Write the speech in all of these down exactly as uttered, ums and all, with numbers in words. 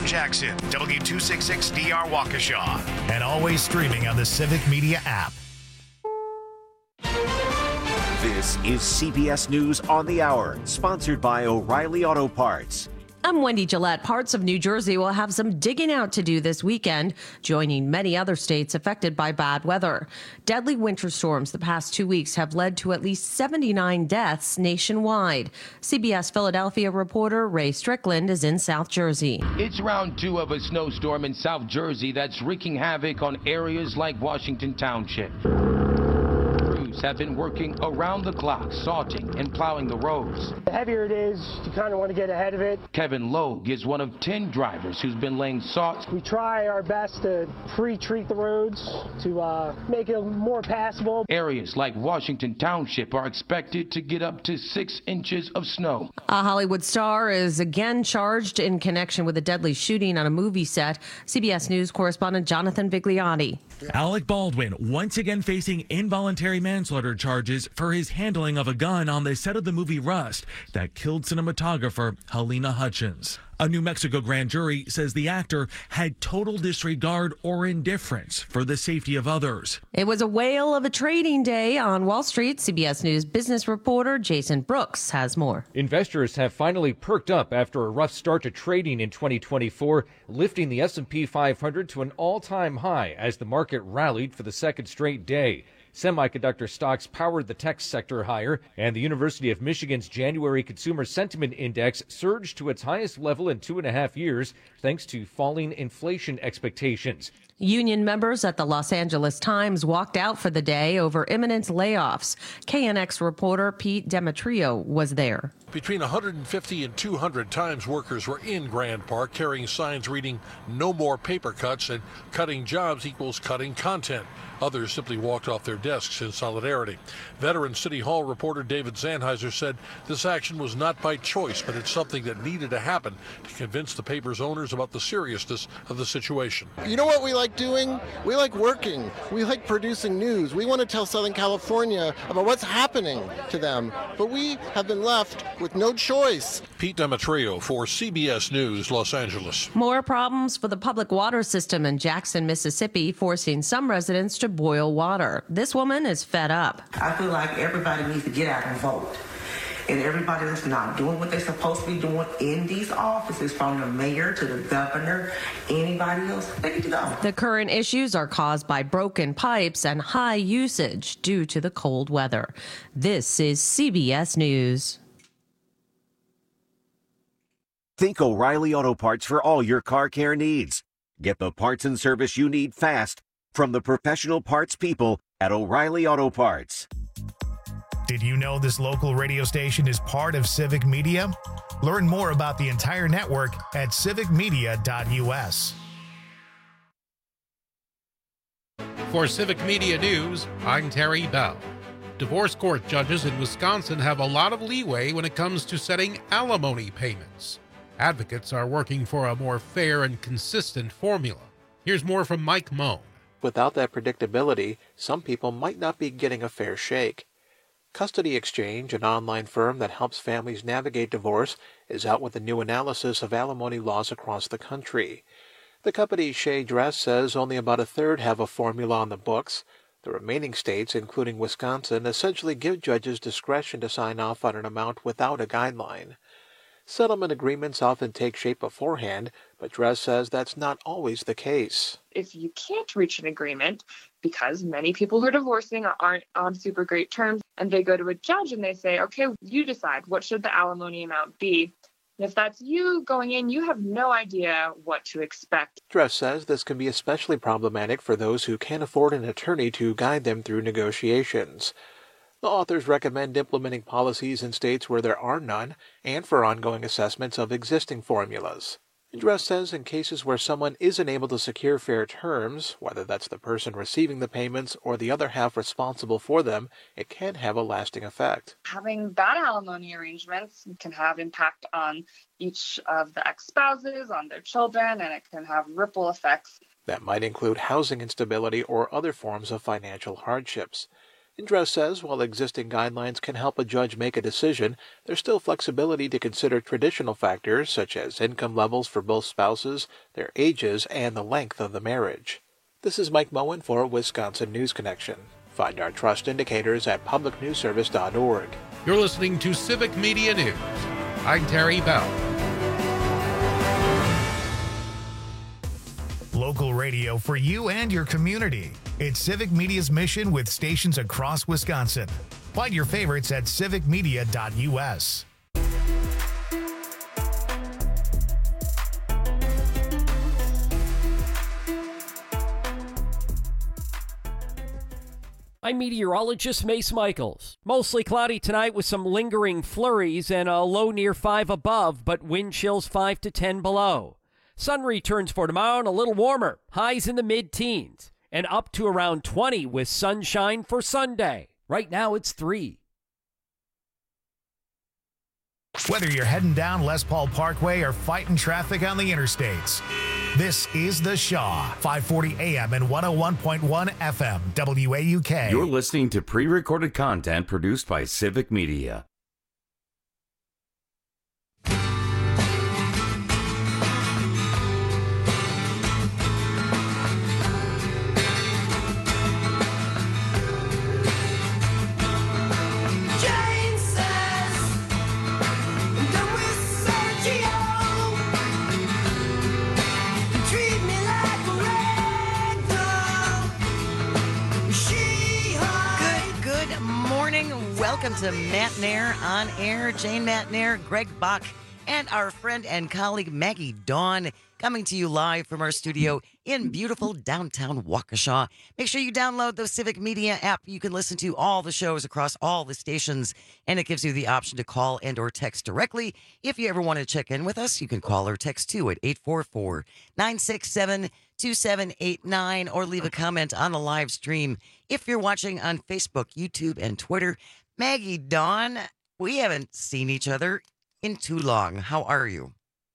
Jackson, W two sixty-six D R Waukesha, and always streaming on the Civic Media app. This is C B S News on the Hour, sponsored by O'Reilly Auto Parts. I'm Wendy Gillette. Parts of New Jersey will have some digging out to do this weekend, joining many other states affected by bad weather. Deadly winter storms the past two weeks have led to at least seventy-nine deaths nationwide. C B S Philadelphia reporter Ray Strickland is in South Jersey. It's round two of a snowstorm in South Jersey that's wreaking havoc on areas like Washington Township. Have been working around the clock, salting and plowing the roads. The heavier it is, you kind of want to get ahead of it. Kevin Logue is one of ten drivers who's been laying salt. We try our best to pre-treat the roads to uh, make it more passable. Areas like Washington Township are expected to get up to six inches of snow. A Hollywood star is again charged in connection with a deadly shooting on a movie set. C B S News correspondent Jonathan Vigliotti. Alec Baldwin once again facing involuntary manslaughter charges for his handling of a gun on the set of the movie Rust that killed cinematographer Helena Hutchins. A New Mexico grand jury says the actor had total disregard or indifference for the safety of others. It was a whale of a trading day on Wall Street. C B S News business reporter Jason Brooks has more. Investors have finally perked up after a rough start to trading in twenty twenty-four, lifting the S and P five hundred to an all-time high as the market rallied for the second straight day. Semiconductor stocks powered the tech sector higher, and the University of Michigan's January Consumer Sentiment Index surged to its highest level in two and a half years, thanks to falling inflation expectations. Union members at the Los Angeles Times walked out for the day over imminent layoffs. K N X reporter Pete Demetrio was there. Between one hundred fifty and two hundred Times workers were in Grand Park carrying signs reading "No more paper cuts" and "Cutting jobs equals cutting content." Others simply walked off their desks in solidarity. Veteran City Hall reporter David Zandheiser said this action was not by choice, but it's something that needed to happen to convince the paper's owners about the seriousness of the situation. You know what we like doing? We like working. We like producing news. We want to tell Southern California about what's happening to them, but we have been left with no choice. Pete Demetrio for C B S News, Los Angeles. More problems for the public water system in Jackson, Mississippi, forcing some residents to boil water. This woman is fed up. I feel like everybody needs to get out and vote. And everybody that's not doing what they're supposed to be doing in these offices, from the mayor to the governor, anybody else, they need to go. The current issues are caused by broken pipes and high usage due to the cold weather. This is C B S News. Think O'Reilly Auto Parts for all your car care needs. Get the parts and service you need fast from the professional parts people at O'Reilly Auto Parts. Did you know this local radio station is part of Civic Media? Learn more about the entire network at civic media dot U S. For Civic Media News, I'm Terry Bell. Divorce court judges in Wisconsin have a lot of leeway when it comes to setting alimony payments. Advocates are working for a more fair and consistent formula. Here's more from Mike Moe. Without that predictability, some people might not be getting a fair shake. Custody Exchange, an online firm that helps families navigate divorce, is out with a new analysis of alimony laws across the country. The company Shea Dress says only about a third have a formula on the books. The remaining states, including Wisconsin, essentially give judges discretion to sign off on an amount without a guideline. Settlement agreements often take shape beforehand, but Dress says that's not always the case. If you can't reach an agreement, because many people who are divorcing aren't on super great terms, and they go to a judge and they say, okay, you decide, what should the alimony amount be? And if that's you going in, you have no idea what to expect. Dress says this can be especially problematic for those who can't afford an attorney to guide them through negotiations. The authors recommend implementing policies in states where there are none and for ongoing assessments of existing formulas. Dress says in cases where someone isn't able to secure fair terms, whether that's the person receiving the payments or the other half responsible for them, it can have a lasting effect. Having bad alimony arrangements can have impact on each of the ex-spouses, on their children, and it can have ripple effects. That might include housing instability or other forms of financial hardships. Indress says while existing guidelines can help a judge make a decision, there's still flexibility to consider traditional factors such as income levels for both spouses, their ages, and the length of the marriage. This is Mike Moen for Wisconsin News Connection. Find our trust indicators at public news service dot org. You're listening to Civic Media News. I'm Terry Bell. Local radio for you and your community. It's Civic Media's mission with stations across Wisconsin. Find your favorites at civic media dot u s. I'm meteorologist Mace Michaels. Mostly cloudy tonight with some lingering flurries and a low near five above, but wind chills five to ten below. Sun returns for tomorrow and a little warmer, highs in the mid-teens, and up to around twenty with sunshine for Sunday. Right now it's three. Whether you're heading down Les Paul Parkway or fighting traffic on the interstates, this is The Shaw, five forty A M and one oh one point one F M, W A U K. You're listening to pre-recorded content produced by Civic Media. Welcome to Matt Nair on air. Jane Matt Nair, Greg Bach, and our friend and colleague Maggie Dawn coming to you live from our studio in beautiful downtown Waukesha. Make sure you download the Civic Media app. You can listen to all the shows across all the stations, and it gives you the option to call and or text directly. If you ever want to check in with us, you can call or text too at eight four four, nine six seven, two seven eight nine or leave a comment on the live stream. If you're watching on Facebook, YouTube, and Twitter, Maggie Dawn, we haven't seen each other in too long. How are you?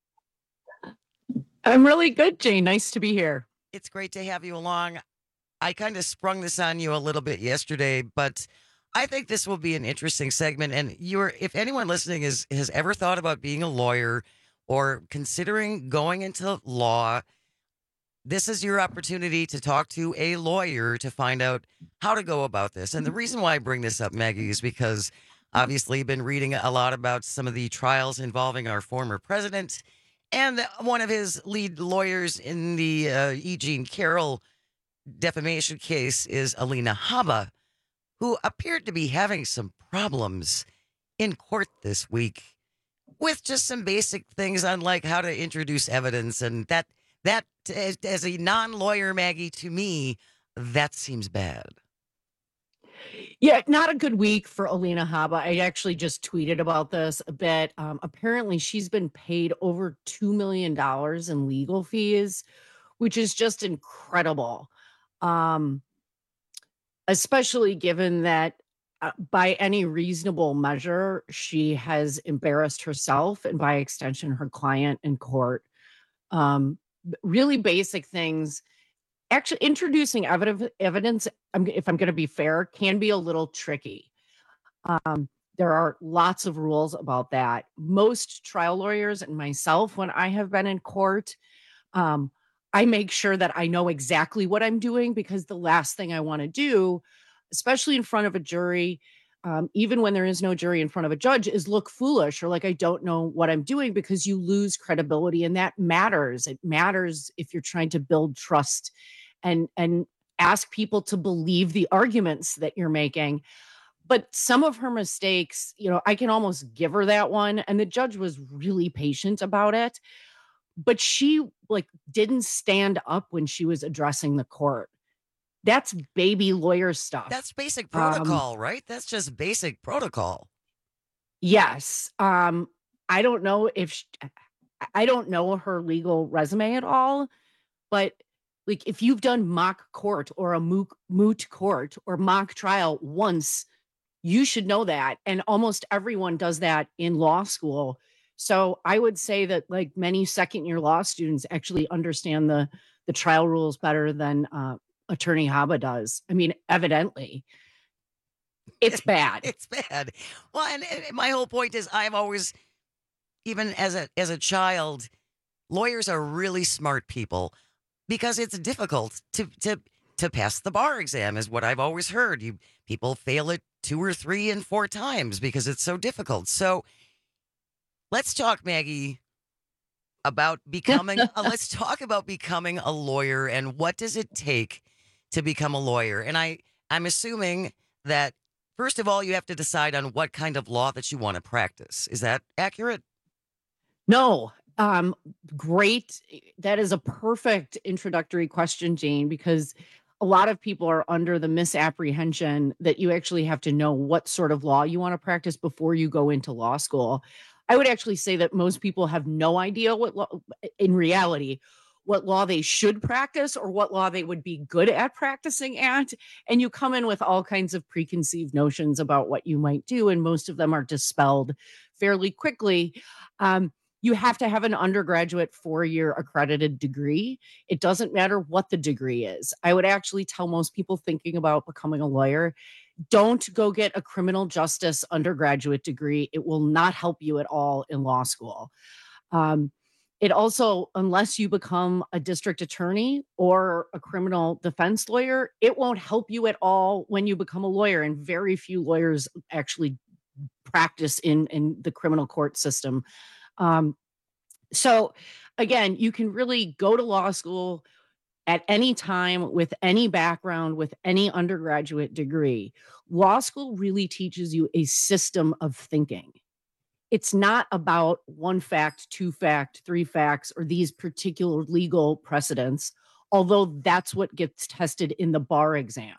I'm really good, Jane. Nice to be here. It's great to have you along. I kind of sprung this on you a little bit yesterday, but I think this will be an interesting segment. And you're, if anyone listening is has ever thought about being a lawyer or considering going into law, this is your opportunity to talk to a lawyer to find out how to go about this. And the reason why I bring this up, Maggie, is because obviously you've been reading a lot about some of the trials involving our former president. And one of his lead lawyers in the uh, E. Jean Carroll defamation case is Alina Habba, who appeared to be having some problems in court this week with just some basic things on like how to introduce evidence. And that, that as, as a non-lawyer, Maggie, to me, that seems bad. Yeah, not a good week for Alina Habba. I actually just tweeted about this a bit. Um, apparently, she's been paid over two million dollars in legal fees, which is just incredible, um, especially given that uh, by any reasonable measure, she has embarrassed herself and by extension, her client in court. Um, really basic things. Actually, introducing evidence, evidence, if I'm going to be fair, can be a little tricky. Um, there are lots of rules about that. Most trial lawyers and myself, when I have been in court, um, I make sure that I know exactly what I'm doing, because the last thing I want to do, especially in front of a jury, um, even when there is no jury in front of a judge, is look foolish or like I don't know what I'm doing, because you lose credibility, and that matters. It matters if you're trying to build trust and and ask people to believe the arguments that you're making. But some of her mistakes, you know, I can almost give her that one. And the judge was really patient about it. But she like didn't stand up when she was addressing the court. That's baby lawyer stuff. That's basic protocol, um, right? That's just basic protocol. Yes. Um, I don't know if she, I don't know her legal resume at all, but like if you've done mock court or a moot, moot court or mock trial once, you should know that. And almost everyone does that in law school. So I would say that like many second year law students actually understand the, the trial rules better than uh, Attorney Habba does. I mean, evidently. It's bad. It's bad. Well, and, and my whole point is I've always, even as a as a child, lawyers are really smart people because it's difficult to to to pass the bar exam is what I've always heard. You people fail it two or three and four times because it's so difficult. So let's talk, Maggie, about becoming uh, let's talk about becoming a lawyer and what does it take to become a lawyer. And I I'm assuming that first of all you have to decide on what kind of law that you want to practice. Is that accurate? No. Um, great. That is a perfect introductory question, Jane, because a lot of people are under the misapprehension that you actually have to know what sort of law you want to practice before you go into law school. I would actually say that most people have no idea what law, in reality, what law they should practice or what law they would be good at practicing at. And you come in with all kinds of preconceived notions about what you might do, and most of them are dispelled fairly quickly. Um, You have to have an undergraduate four-year accredited degree. It doesn't matter what the degree is. I would actually tell most people thinking about becoming a lawyer, don't go get a criminal justice undergraduate degree. It will not help you at all in law school. Um, it also, unless you become a district attorney or a criminal defense lawyer, it won't help you at all when you become a lawyer. And very few lawyers actually practice in, in the criminal court system. Um, so again, you can really go to law school at any time with any background, with any undergraduate degree. Law school really teaches you a system of thinking. It's not about one fact, two fact, three facts, or these particular legal precedents, although that's what gets tested in the bar exam.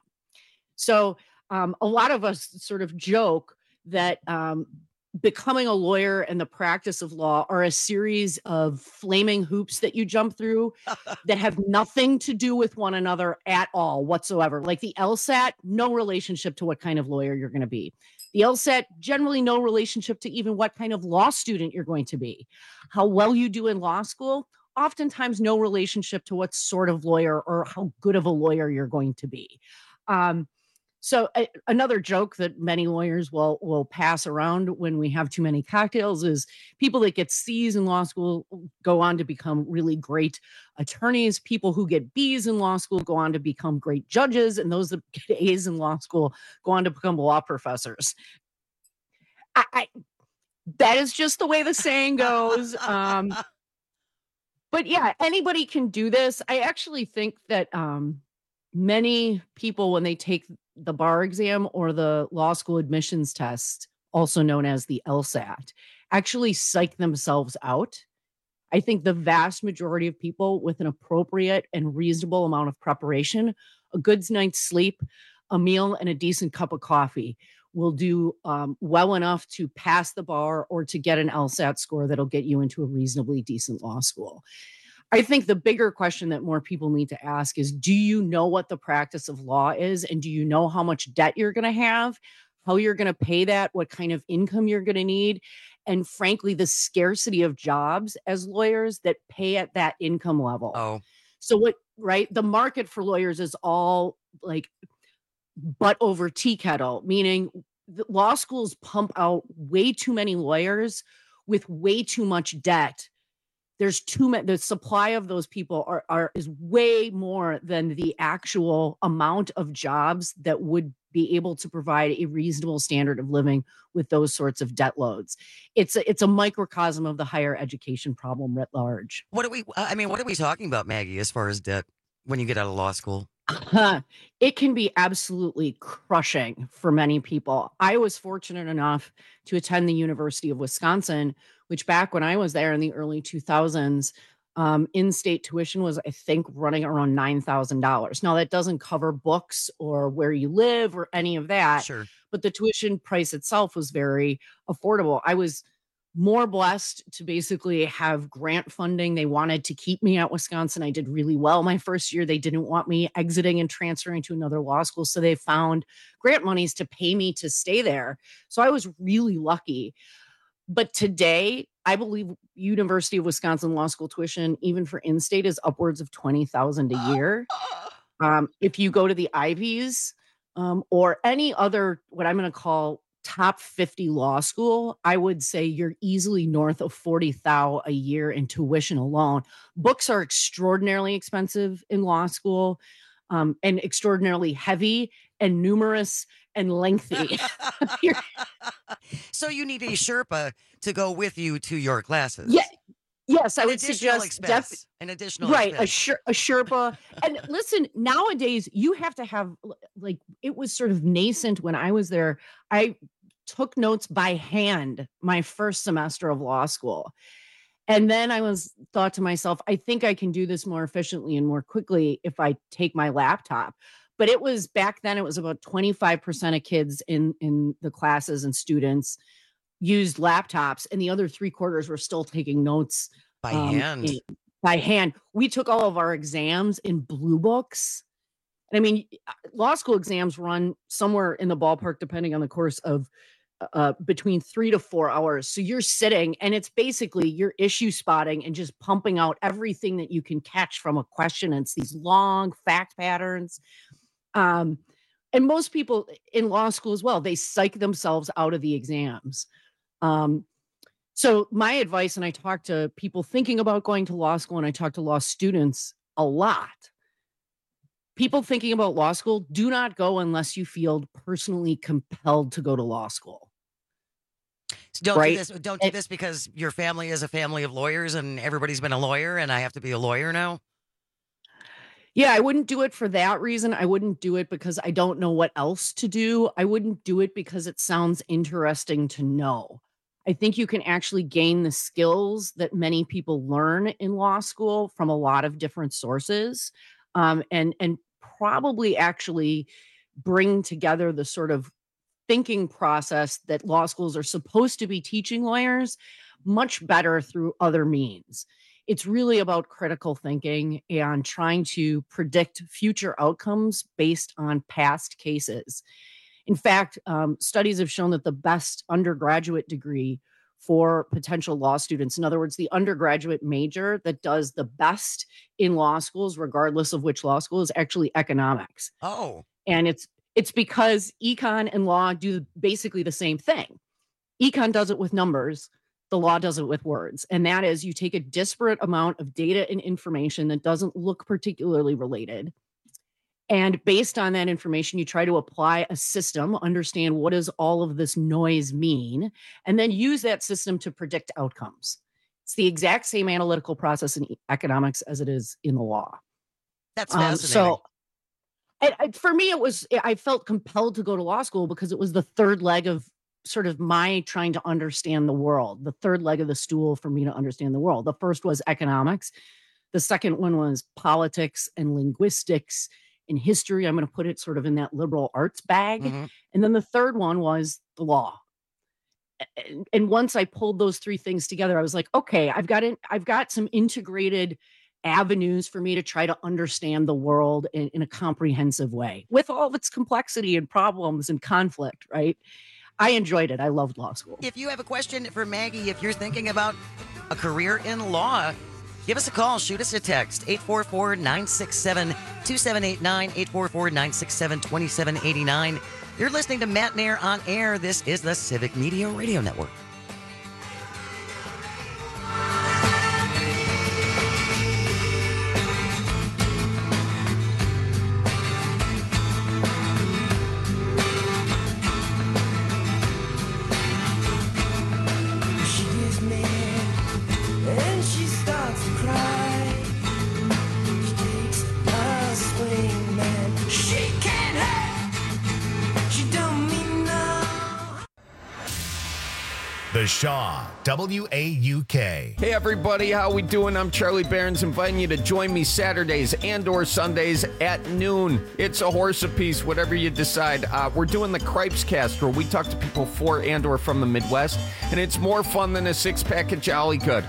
So um, a lot of us sort of joke that um, becoming a lawyer and the practice of law are a series of flaming hoops that you jump through that have nothing to do with one another at all whatsoever. Like the LSAT, no relationship to what kind of lawyer you're going to be. The LSAT, generally no relationship to even what kind of law student you're going to be. How well you do in law school, oftentimes no relationship to what sort of lawyer or how good of a lawyer you're going to be. Um, So uh, another joke that many lawyers will will pass around when we have too many cocktails is people that get C's in law school go on to become really great attorneys. People who get B's in law school go on to become great judges, and those that get A's in law school go on to become law professors. I, I that is just the way the saying goes. Um, but yeah, anybody can do this. I actually think that um, many people, when they take the bar exam or the law school admissions test, also known as the LSAT, actually psych themselves out. I think the vast majority of people with an appropriate and reasonable amount of preparation, a good night's sleep, a meal, and a decent cup of coffee will do um, well enough to pass the bar or to get an LSAT score that'll get you into a reasonably decent law school. I think the bigger question that more people need to ask is, do you know what the practice of law is? And do you know how much debt you're going to have, how you're going to pay that, what kind of income you're going to need? And frankly, the scarcity of jobs as lawyers that pay at that income level. Oh, so what, right? The market for lawyers is all like butt over tea kettle, meaning the law schools pump out way too many lawyers with way too much debt. There's too many, the supply of those people are, are is way more than the actual amount of jobs that would be able to provide a reasonable standard of living with those sorts of debt loads. It's a, it's a microcosm of the higher education problem writ large. What are we, I mean, what are we talking about, Maggie, as far as debt when you get out of law school? It can be absolutely crushing for many people. I was fortunate enough to attend the University of Wisconsin, which back when I was there in the early two thousands, um, in-state tuition was, I think, running around nine thousand dollars. Now, that doesn't cover books or where you live or any of that, Sure. but the tuition price itself was very affordable. I was more blessed to basically have grant funding. They wanted to keep me at Wisconsin. I did really well my first year. They didn't want me exiting and transferring to another law school. So they found grant monies to pay me to stay there. So I was really lucky. But today, I believe University of Wisconsin Law School tuition, even for in-state, is upwards of twenty thousand dollars a year. Um, if you go to the Ivies, um, or any other, what I'm going to call top fifty law school, I would say you're easily north of forty thousand a year in tuition alone. Books are extraordinarily expensive in law school, um, and extraordinarily heavy and numerous and lengthy. So you need a Sherpa to go with you to your classes. Yeah. Yes, I An would additional suggest expense. def- An additional right expense. a, Sher- a Sherpa. And listen, nowadays you have to have, like, it was sort of nascent when I was there. I took notes by hand my first semester of law school, and then I was thought to myself, I think I can do this more efficiently and more quickly if I take my laptop. But it was back then, it was about twenty-five percent of kids in in the classes and students used laptops, and the other three quarters were still taking notes by um, hand. in- by hand. We took all of our exams in blue books. And I mean, law school exams run somewhere in the ballpark, depending on the course, of uh, between three to four hours. So you're sitting, and it's basically you're issue spotting and just pumping out everything that you can catch from a question. And it's these long fact patterns. Um, and most people in law school as well, they psych themselves out of the exams. Um, so my advice, and I talk to people thinking about going to law school, and I talk to law students a lot. People thinking about law school, do not go unless you feel personally compelled to go to law school. So don't right? do this. Don't do this because your family is a family of lawyers, and everybody's been a lawyer, and I have to be a lawyer now. Yeah, I wouldn't do it for that reason. I wouldn't do it because I don't know what else to do. I wouldn't do it because it sounds interesting to know. I think you can actually gain the skills that many people learn in law school from a lot of different sources, um, and and probably actually bring together the sort of thinking process that law schools are supposed to be teaching lawyers much better through other means. It's really about critical thinking and trying to predict future outcomes based on past cases. In fact, um, studies have shown that the best undergraduate degree for potential law students, in other words, the undergraduate major that does the best in law schools, regardless of which law school, is actually economics. Oh. And it's it's because econ and law do basically the same thing. Econ does it with numbers. The law does it with words. And that is, you take a disparate amount of data and information that doesn't look particularly related. And based on that information, you try to apply a system, understand what does all of this noise mean, and then use that system to predict outcomes. It's the exact same analytical process in economics as it is in the law. That's Um, fascinating. so and, and for me, it was, I felt compelled to go to law school because it was the third leg of sort of my trying to understand the world, the third leg of the stool for me to understand the world. The first was economics. The second one was politics and linguistics and history. I'm going to put it sort of in that liberal arts bag. Mhm. And then the third one was the law. And, and once I pulled those three things together, I was like, okay, I've got it. I've got some integrated avenues for me to try to understand the world in, in a comprehensive way with all of its complexity and problems and conflict, right? I enjoyed it. I loved law school. If you have a question for Maggie, if you're thinking about a career in law, give us a call. Shoot us a text. eight four four, nine six seven, two seven eight nine, eight four four, nine six seven, two seven eight nine. You're listening to Matt Nair on Air. This is the Civic Media Radio Network. She gets mad and she starts to cry. She takes a swing, man. She can't have. She don't mean no. The Shaw, W A U K. Hey everybody, how we doing? I'm Charlie Barons, inviting you to join me Saturdays and or Sundays at noon. It's a horse apiece, whatever you decide. Uh, we're doing the Cripes Cast, where we talk to people for and or from the Midwest, and it's more fun than a six-pack of Jolly Good.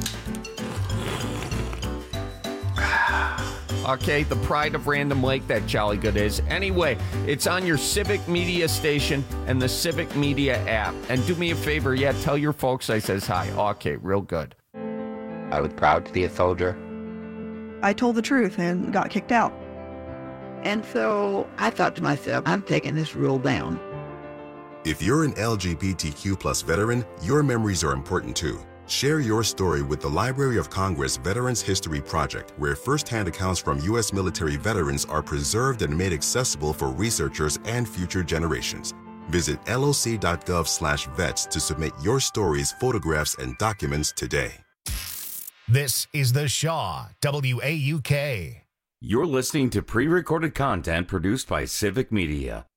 Okay, the pride of Random Lake, that Jolly Good is. Anyway, it's on your Civic Media station and the Civic Media app. And do me a favor, yeah, tell your folks I says hi. Okay, real good. I was proud to be a soldier. I told the truth and got kicked out. And so I thought to myself, I'm taking this rule down. If you're an L G B T Q plus veteran, your memories are important too. Share your story with the Library of Congress Veterans History Project, where firsthand accounts from U S military veterans are preserved and made accessible for researchers and future generations. Visit loc.gov slash vets to submit your stories, photographs, and documents today. This is The Shaw, W A U K. You're listening to pre-recorded content produced by Civic Media.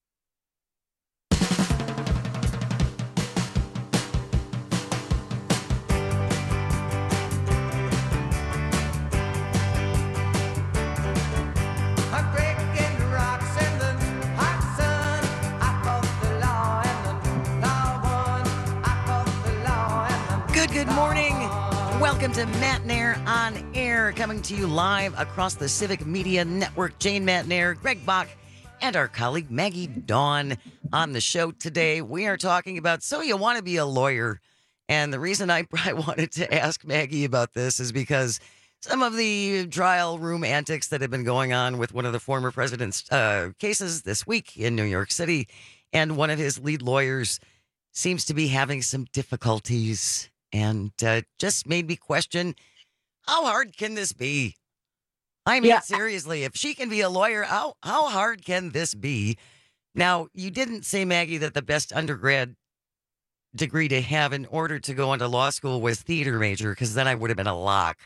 Welcome to Matt Nair on Air, coming to you live across the Civic Media Network. Jane Matt Nair, Greg Bach, and our colleague Maggie Dawn on the show today. We are talking about, so you want to be a lawyer. And the reason I, I wanted to ask Maggie about this is because some of the trial room antics that have been going on with one of the former president's uh, cases this week in New York City, and one of his lead lawyers seems to be having some difficulties. And uh, just made me question, how hard can this be? I mean, yeah. seriously, if she can be a lawyer, how, how hard can this be? Now, you didn't say, Maggie, that the best undergrad degree to have in order to go into law school was theater major, because then I would have been a lock.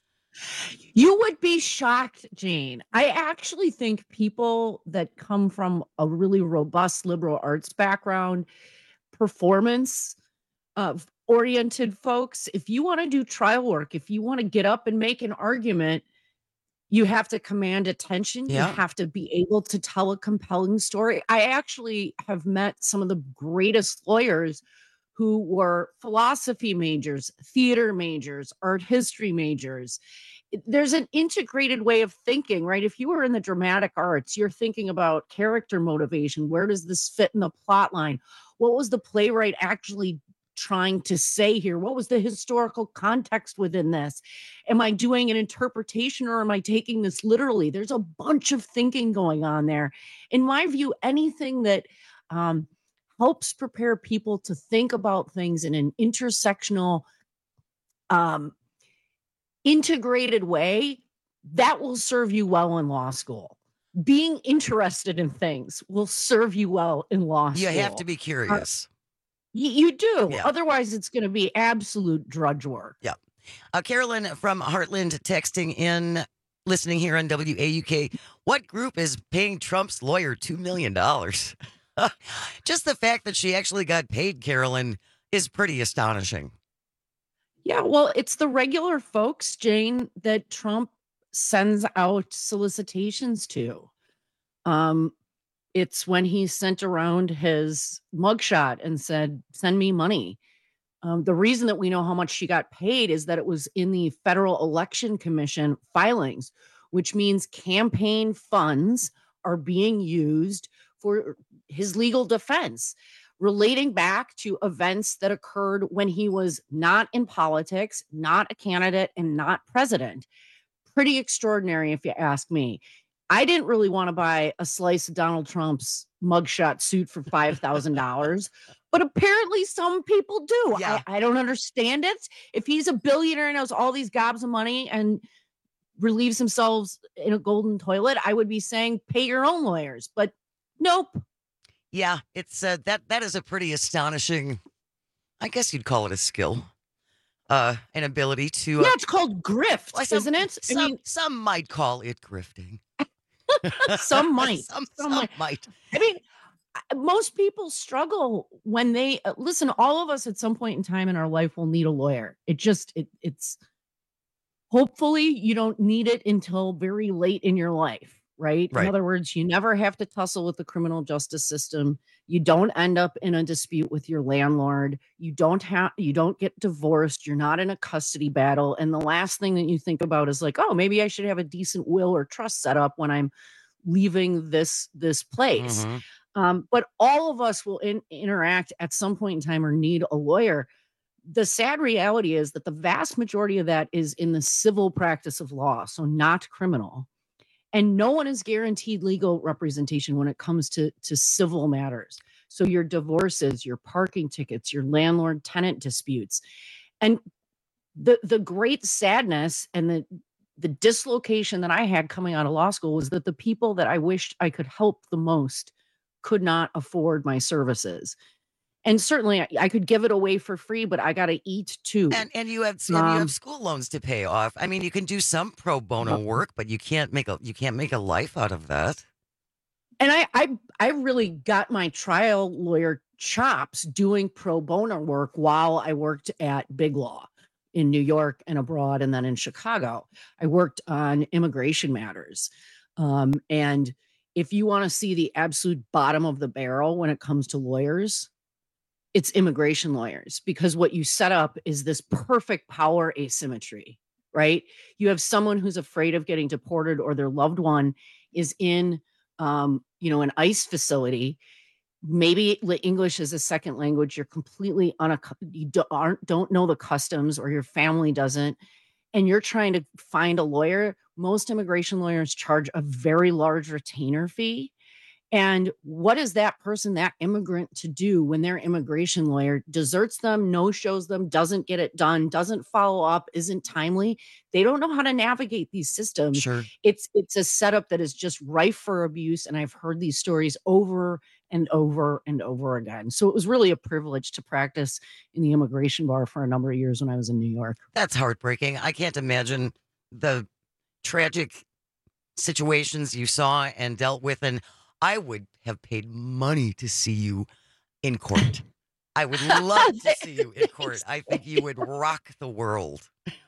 You would be shocked, Jane. I actually think people that come from a really robust liberal arts background, performance of oriented folks, if you want to do trial work, if you want to get up and make an argument, you have to command attention. Yeah. You have to be able to tell a compelling story. I actually have met some of the greatest lawyers who were philosophy majors, theater majors, art history majors. There's an integrated way of thinking, right? If you were in the dramatic arts, you're thinking about character motivation. Where does this fit in the plot line? What was the playwright actually trying to say here? What was the historical context within this? Am I doing an interpretation or am I taking this literally? There's a bunch of thinking going on there. In my view, anything that um, helps prepare people to think about things in an intersectional, um, integrated way, that will serve you well in law school. Being interested in things will serve you well in law school. You have to be curious. Uh, You do. Yeah. Otherwise, it's going to be absolute drudge work. Yeah. Uh, Carolyn from Heartland texting in, listening here on W A U K. What group is paying Trump's lawyer two million dollars? Just the fact that she actually got paid, Carolyn, is pretty astonishing. Yeah, well, it's the regular folks, Jane, that Trump sends out solicitations to. Um, It's when he sent around his mugshot and said, send me money. Um, the reason that we know how much she got paid is that it was in the Federal Election Commission filings, which means campaign funds are being used for his legal defense, relating back to events that occurred when he was not in politics, not a candidate, and not president. Pretty extraordinary, if you ask me. I didn't really want to buy a slice of Donald Trump's mugshot suit for five thousand dollars, but apparently some people do. Yeah. I, I don't understand it. If he's a billionaire and has all these gobs of money and relieves himself in a golden toilet, I would be saying pay your own lawyers, but nope. Yeah, it's uh, that that is a pretty astonishing, I guess you'd call it a skill. Uh, an ability to... Uh, yeah, it's called grift, well, some, isn't it? Some, I mean, some might call it grifting. some might. some, some, some might. might. I mean, most people struggle when they... Uh, listen, all of us at some point in time in our life will need a lawyer. It just... It, it's... Hopefully, you don't need it until very late in your life, right? Right. In other words, you never have to tussle with the criminal justice system. You don't end up in a dispute with your landlord. You don't have, you don't get divorced. You're not in a custody battle. And the last thing that you think about is like, oh, maybe I should have a decent will or trust set up when I'm leaving this, this place. Mm-hmm. Um, but all of us will in, interact at some point in time or need a lawyer. The sad reality is that the vast majority of that is in the civil practice of law, so not criminal. And no one is guaranteed legal representation when it comes to, to civil matters. So your divorces, your parking tickets, your landlord-tenant disputes. And the the great sadness and the the dislocation that I had coming out of law school was that the people that I wished I could help the most could not afford my services. And certainly I, I could give it away for free, but I got to eat too. And and you have and Um, you have school loans to pay off. I mean, you can do some pro bono work, but you can't make a you can't make a life out of that. And I, I, I really got my trial lawyer chops doing pro bono work while I worked at Big Law in New York and abroad, and then in Chicago. I worked on immigration matters. Um, and if you want to see the absolute bottom of the barrel when it comes to lawyers, it's immigration lawyers, because what you set up is this perfect power asymmetry, right? You have someone who's afraid of getting deported, or their loved one is in um, you know, an ICE facility. Maybe English is a second language. You're completely unac- you don't, aren't, don't know the customs, or your family doesn't, and you're trying to find a lawyer. Most immigration lawyers charge a very large retainer fee. And what is that person, that immigrant, to do when their immigration lawyer deserts them, no-shows them, doesn't get it done, doesn't follow up, isn't timely? They don't know how to navigate these systems. Sure. It's it's a setup that is just rife for abuse, and I've heard these stories over and over and over again. So it was really a privilege to practice in the immigration bar for a number of years when I was in New York. That's heartbreaking. I can't imagine the tragic situations you saw and dealt with, and I would have paid money to see you in court. I would love to see you in court. I think you would rock the world.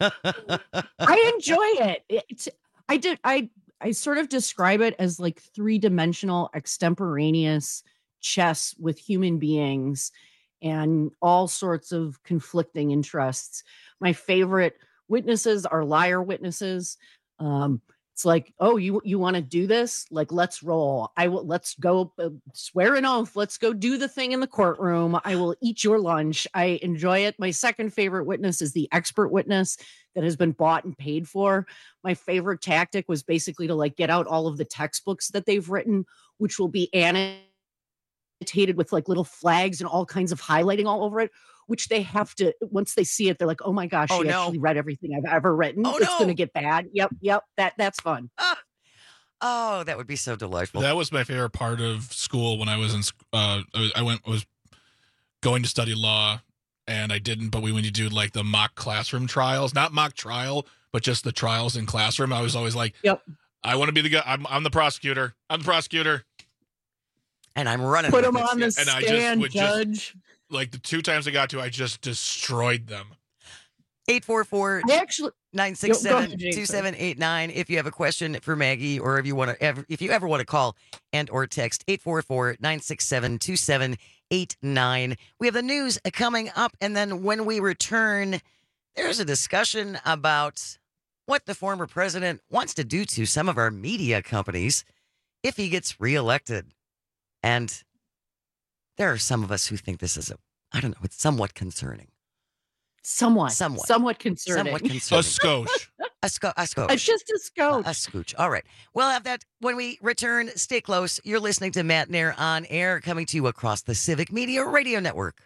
I enjoy it. It's, I did. I, I sort of describe it as like three-dimensional extemporaneous chess with human beings and all sorts of conflicting interests. My favorite witnesses are liar witnesses. Um, It's like, oh, you you want to do this? Like, let's roll. I will. Let's go. Uh, swear an oath. Let's go do the thing in the courtroom. I will eat your lunch. I enjoy it. My second favorite witness is the expert witness that has been bought and paid for. My favorite tactic was basically to like get out all of the textbooks that they've written, which will be annotated with like little flags and all kinds of highlighting all over it, which they have to, once they see it, they're like, oh my gosh, Oh, she no. actually read everything I've ever written. Oh, it's no. going to get bad. Yep. Yep. That That's fun. Oh, that would be so delightful. That was my favorite part of school when I was in. sc- Uh, I was- I went was going to study law, and I didn't. But we when you do like the mock classroom trials, not mock trial, but just the trials in classroom. I was always like, "Yep, I want to be the guy. I'm, I'm the prosecutor. I'm the prosecutor." And I'm running. Put with them it. on the And I just stand, would just- Judge. Like the two times I got to, I just destroyed them. eight four four I actually nine six Go- go seven ahead, Jason. two seven eight nine. If you have a question for Maggie, or if you want to ever if you ever want to call and or text eight four four nine six seven two seven eight nine. We have the news coming up, and then when we return, there's a discussion about what the former president wants to do to some of our media companies if he gets reelected. And there are some of us who think this is a I don't know, it's somewhat concerning. Somewhat. Somewhat. Somewhat concerning. Somewhat A concerning. skosh. A, sco- a scotch. It's just a scotch. A scooch. All right. We'll have that when we return. Stay close. You're listening to Matt Nair on Air, coming to you across the Civic Media Radio Network.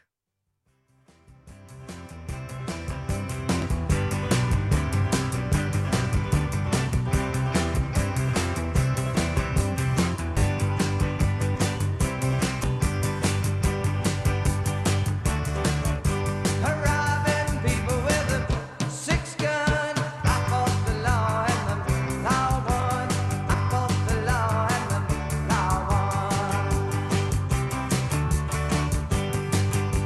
Arriving people with a six gun. I fought the law and the law won. I fought the law and the law won.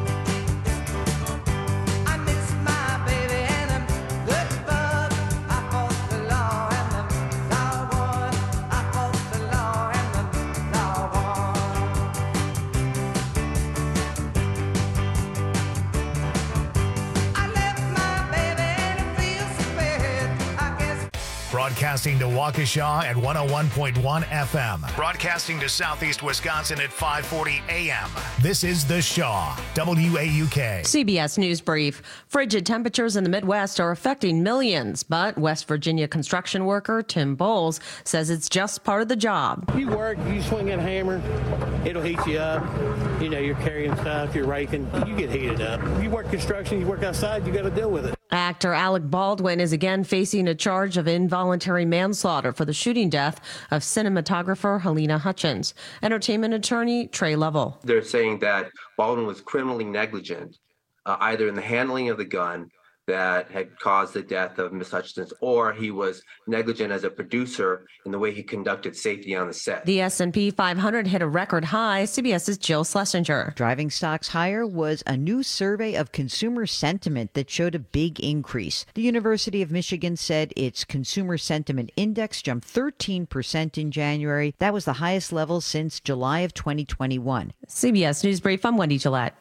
Broadcasting to Waukesha at one oh one point one F M. Broadcasting to Southeast Wisconsin at five forty A M. This is The Shaw, W A U K. C B S News Brief. Frigid temperatures in the Midwest are affecting millions, but West Virginia construction worker Tim Bowles says it's just part of the job. You work, you swing that hammer, it'll heat you up. You know, you're carrying stuff, you're raking, you get heated up. You work construction, you work outside, you got to deal with it. Actor Alec Baldwin is again facing a charge of involuntary manslaughter for the shooting death of cinematographer Halyna Hutchins. Entertainment attorney Trey Lovell. They're saying that Baldwin was criminally negligent, uh, either in the handling of the gun that had caused the death of Miss Hutchins, or he was negligent as a producer in the way he conducted safety on the set. The S and P five hundred hit a record high. CBS's Jill Schlesinger. Driving stocks higher was a new survey of consumer sentiment that showed a big increase. The University of Michigan said its consumer sentiment index jumped thirteen percent in January. That was the highest level since July of twenty twenty-one. C B S News Brief, I'm Wendy Gillette.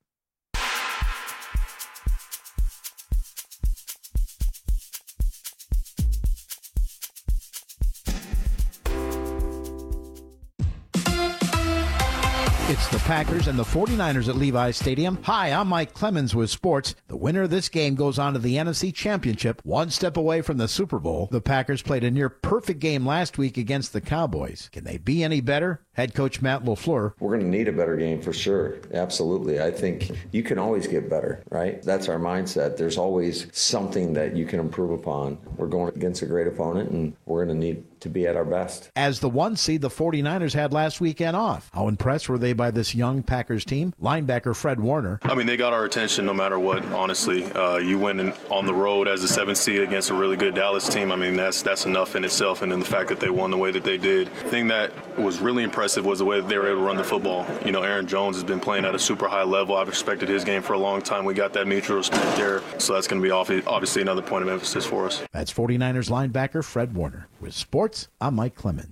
It's the Packers and the forty-niners at Levi's Stadium. Hi, I'm Mike Clemens with sports. The winner of this game goes on to the N F C Championship, one step away from the Super Bowl. The Packers played a near-perfect game last week against the Cowboys. Can they be any better? Head coach Matt LaFleur. We're going to need a better game for sure. Absolutely. I think you can always get better, right? That's our mindset. There's always something that you can improve upon. We're going against a great opponent, and we're going to need to be at our best. As the one seed, the forty-niners had last weekend off. How impressed were they by this young Packers team? Linebacker Fred Warner. I mean, they got our attention no matter what, honestly. Uh, you win in, on the road as a seventh seed against a really good Dallas team. I mean, that's that's enough in itself, and then the fact that they won the way that they did. The thing that was really impressive was the way that they were able to run the football. You know, Aaron Jones has been playing at a super high level. I've respected his game for a long time. We got that mutual respect there, so that's going to be obviously another point of emphasis for us. That's forty-niners linebacker Fred Warner. With sports, I'm Mike Clemens.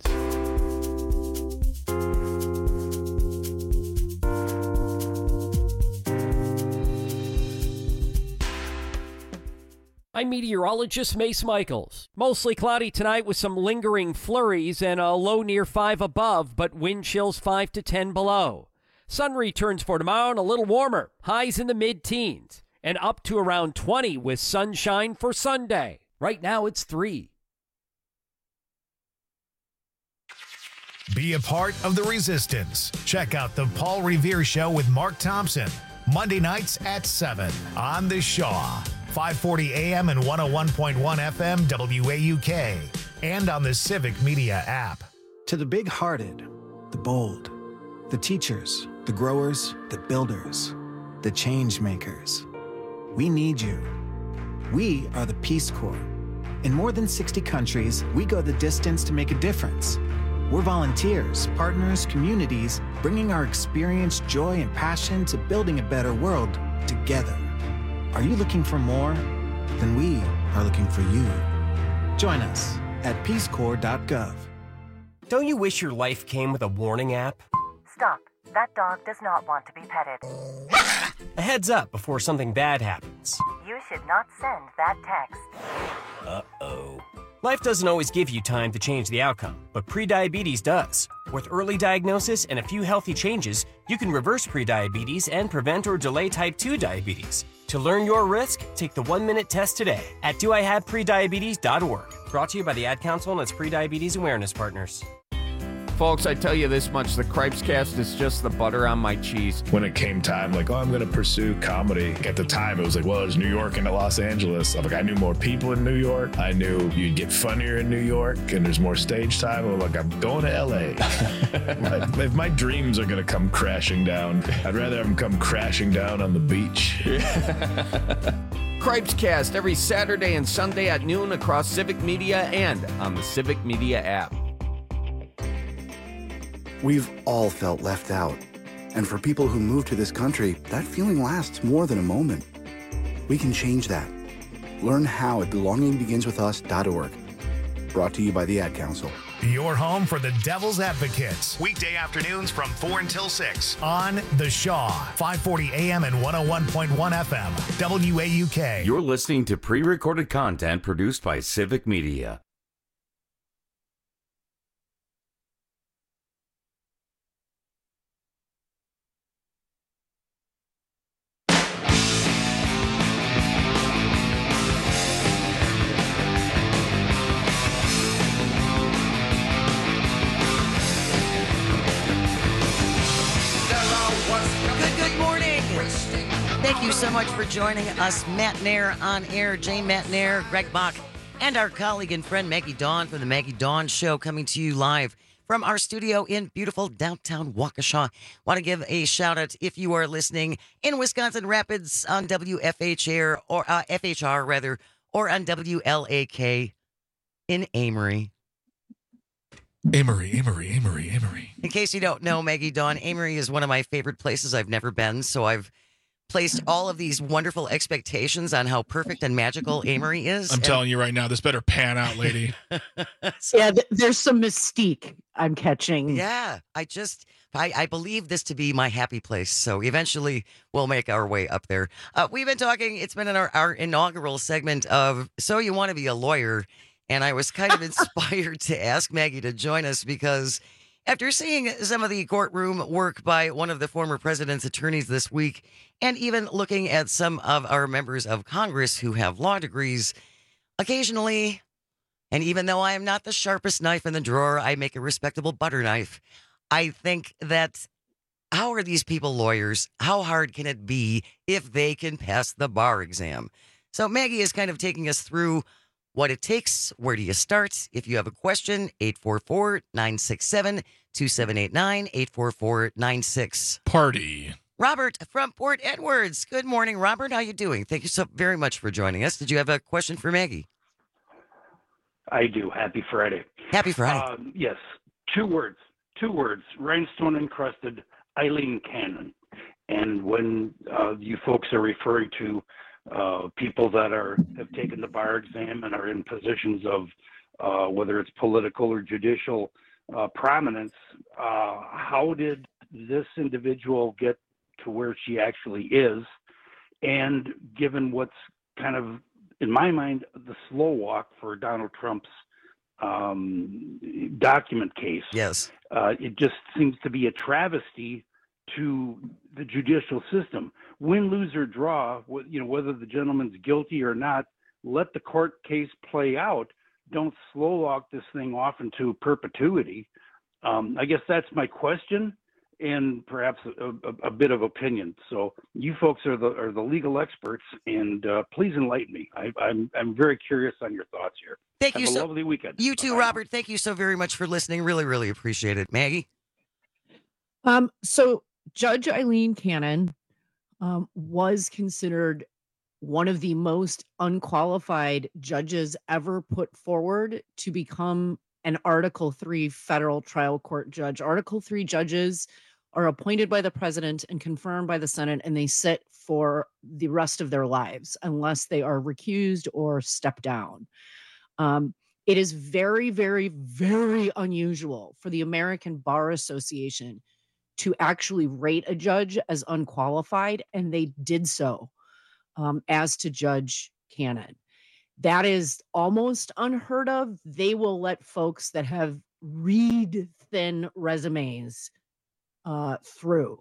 I'm meteorologist Mace Michaels. Mostly cloudy tonight with some lingering flurries and a low near five above, but wind chills five to ten below. Sun returns for tomorrow and a little warmer, highs in the mid-teens, and up to around twenty with sunshine for Sunday. Right now it's three. Be a part of the resistance. Check out the Paul Revere Show with Mark Thompson, Monday nights at seven on The Shaw, five forty A M and one oh one point one F M W A U K, and on the Civic Media app. To the big-hearted, the bold, the teachers, the growers, the builders, the change makers, we need you. We are the Peace Corps. In more than sixty countries, we go the distance to make a difference. We're volunteers, partners, communities, bringing our experience, joy, and passion to building a better world together. Are you looking for more? Then we are looking for you. Join us at peace corps dot gov. Don't you wish your life came with a warning app? Stop. That dog does not want to be petted. A heads up before something bad happens. You should not send that text. Uh-oh. Life doesn't always give you time to change the outcome, but prediabetes does. With early diagnosis and a few healthy changes, you can reverse prediabetes and prevent or delay type two diabetes. To learn your risk, take the one-minute test today at do I have prediabetes dot org. Brought to you by the Ad Council and its prediabetes awareness partners. Folks, I tell you this much, the Cripescast is just the butter on my cheese. When it came time, like, oh, I'm going to pursue comedy. At the time, it was like, well, there's New York and Los Angeles. I'm like, I knew more people in New York. I knew you'd get funnier in New York, and there's more stage time. I'm like, I'm going to L A. If my dreams are going to come crashing down, I'd rather have them come crashing down on the beach. Cripescast every Saturday and Sunday at noon across Civic Media and on the Civic Media app. We've all felt left out. And for people who move to this country, that feeling lasts more than a moment. We can change that. Learn how at belonging begins with us dot org. Brought to you by the Ad Council. Your home for the Devil's Advocates. Weekday afternoons from four until six on The Shaw, five forty A M and one oh one point one F M, W A U K. You're listening to pre-recorded content produced by Civic Media. Thank you so much for joining us, Matt Nair on air, Jane Matt Nair, Greg Bach, and our colleague and friend Maggie Dawn from the Maggie Dawn Show, coming to you live from our studio in beautiful downtown Waukesha. Want to give a shout out if you are listening in Wisconsin Rapids on W F H R or uh, F H R rather, or on W L A K in Amory. Amory, Amory, Amory, Amory. In case you don't know, Maggie Dawn, Amory is one of my favorite places I've never been, so I've placed all of these wonderful expectations on how perfect and magical Amory is. I'm and- telling you right now, this better pan out, lady. Yeah, th- there's some mystique I'm catching. Yeah, I just, I, I believe this to be my happy place. So eventually we'll make our way up there. Uh, we've been talking, it's been in our, our inaugural segment of So You Want to Be a Lawyer. And I was kind of inspired to ask Maggie to join us because after seeing some of the courtroom work by one of the former president's attorneys this week, and even looking at some of our members of Congress who have law degrees, occasionally, and even though I am not the sharpest knife in the drawer, I make a respectable butter knife. I think that how are these people lawyers? How hard can it be if they can pass the bar exam? So Maggie is kind of taking us through what it takes. Where do you start? If you have a question, eight four four, nine six seven, two seven eight nine, eight four four, nine six. Party. Robert from Port Edwards. Good morning, Robert. How you doing? Thank you so very much for joining us. Did you have a question for Maggie? I do. Happy Friday. Happy Friday. Um, yes. Two words. Two words. Rhinestone encrusted Eileen Cannon. And when uh, you folks are referring to uh, people that are have taken the bar exam and are in positions of uh, whether it's political or judicial uh, prominence, uh, how did this individual get to where she actually is? And given what's kind of, in my mind, the slow walk for Donald Trump's um, document case. Yes. Uh, it just seems to be a travesty to the judicial system. Win, lose, or draw, wh- you know, whether the gentleman's guilty or not, let the court case play out. Don't slow walk this thing off into perpetuity. Um, I guess that's my question, and perhaps a, a, a bit of opinion. So you folks are the are the legal experts, and uh, please enlighten me. I, I'm I'm very curious on your thoughts here. Thank Have you a so lovely weekend. You too, Robert. Thank you so very much for listening. Really, really appreciate it. Maggie? Um, so Judge Eileen Cannon um, was considered one of the most unqualified judges ever put forward to become an Article three federal trial court judge. Article three judges are appointed by the president and confirmed by the Senate, and they sit for the rest of their lives unless they are recused or step down. Um, it is very, very, very unusual for the American Bar Association to actually rate a judge as unqualified, and they did so um, as to Judge Cannon. That is almost unheard of. They will let folks that have read thin resumes uh, through.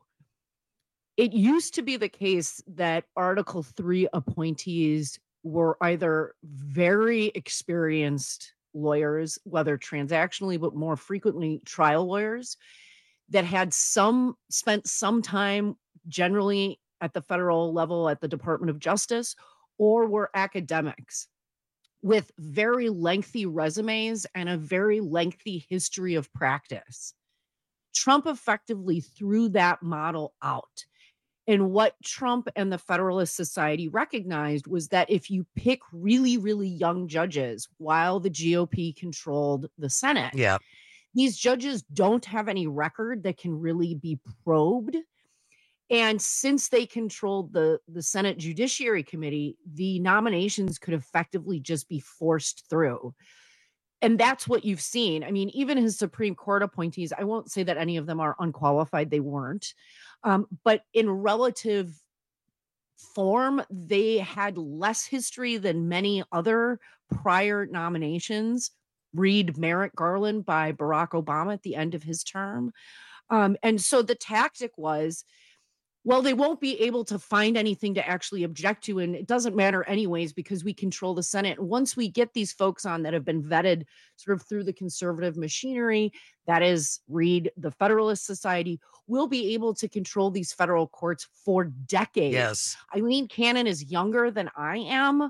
It used to be the case that Article three appointees were either very experienced lawyers, whether transactionally, but more frequently trial lawyers, that had some spent some time generally at the federal level at the Department of Justice, or were academics with very lengthy resumes and a very lengthy history of practice. Trump effectively threw that model out. And what Trump and the Federalist Society recognized was that if you pick really, really young judges while the G O P controlled the Senate, Yeah. these judges don't have any record that can really be probed. And since they controlled the, the Senate Judiciary Committee, the nominations could effectively just be forced through. And that's what you've seen. I mean, even his Supreme Court appointees, I won't say that any of them are unqualified. They weren't. Um, but in relative form, they had less history than many other prior nominations. Read Merrick Garland by Barack Obama at the end of his term. Um, and so the tactic was, Well, they won't be able to find anything to actually object to. And it doesn't matter anyways, because we control the Senate. And once we get these folks on that have been vetted sort of through the conservative machinery, that is, read the Federalist Society, we'll be able to control these federal courts for decades. Yes. Eileen Cannon is younger than I am.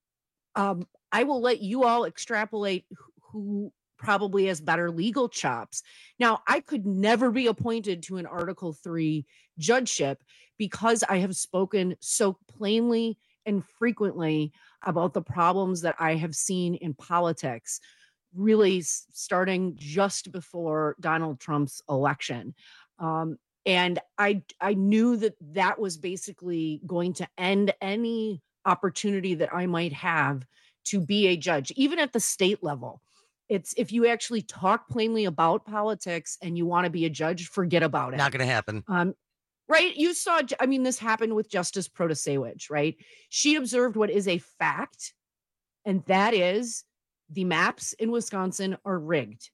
Um, I will let you all extrapolate who probably has better legal chops. Now, I could never be appointed to an Article three judgeship because I have spoken so plainly and frequently about the problems that I have seen in politics, really s- starting just before Donald Trump's election. Um, and I, I knew that that was basically going to end any opportunity that I might have to be a judge, even at the state level. It's if you actually talk plainly about politics and you want to be a judge, forget about it. Not going to happen. Um, right? You saw, I mean, this happened with Justice Protasewicz, right? She observed what is a fact, and that is the maps in Wisconsin are rigged.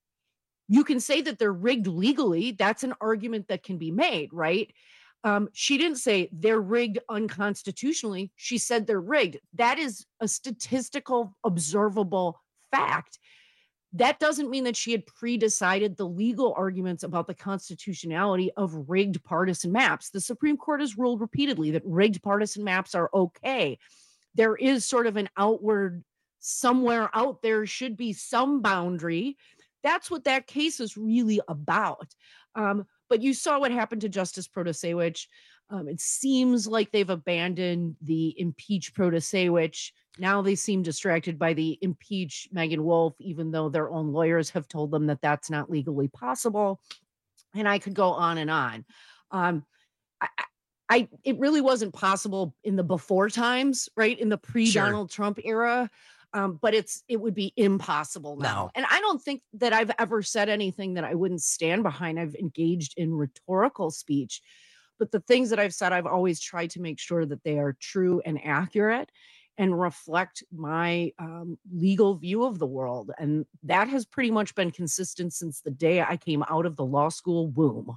You can say that they're rigged legally. That's an argument that can be made, right? Um, she didn't say they're rigged unconstitutionally. She said they're rigged. That is a statistical, observable fact. That doesn't mean that she had pre-decided the legal arguments about the constitutionality of rigged partisan maps. The Supreme Court has ruled repeatedly that rigged partisan maps are okay. There is sort of an outward, somewhere out there should be some boundary. That's what that case is really about. Um, but you saw what happened to Justice Protasewicz. Um, it seems like they've abandoned the impeach Protasewicz. Now they seem distracted by the impeach Megan Wolf, even though their own lawyers have told them that that's not legally possible. And I could go on and on. Um, I, I, it really wasn't possible in the before times, right? In the pre-Donald Sure. Trump era. Um, but it's it would be impossible now. No. And I don't think that I've ever said anything that I wouldn't stand behind. I've engaged in rhetorical speech. But the things that I've said, I've always tried to make sure that they are true and accurate and reflect my um, legal view of the world. And that has pretty much been consistent since the day I came out of the law school womb.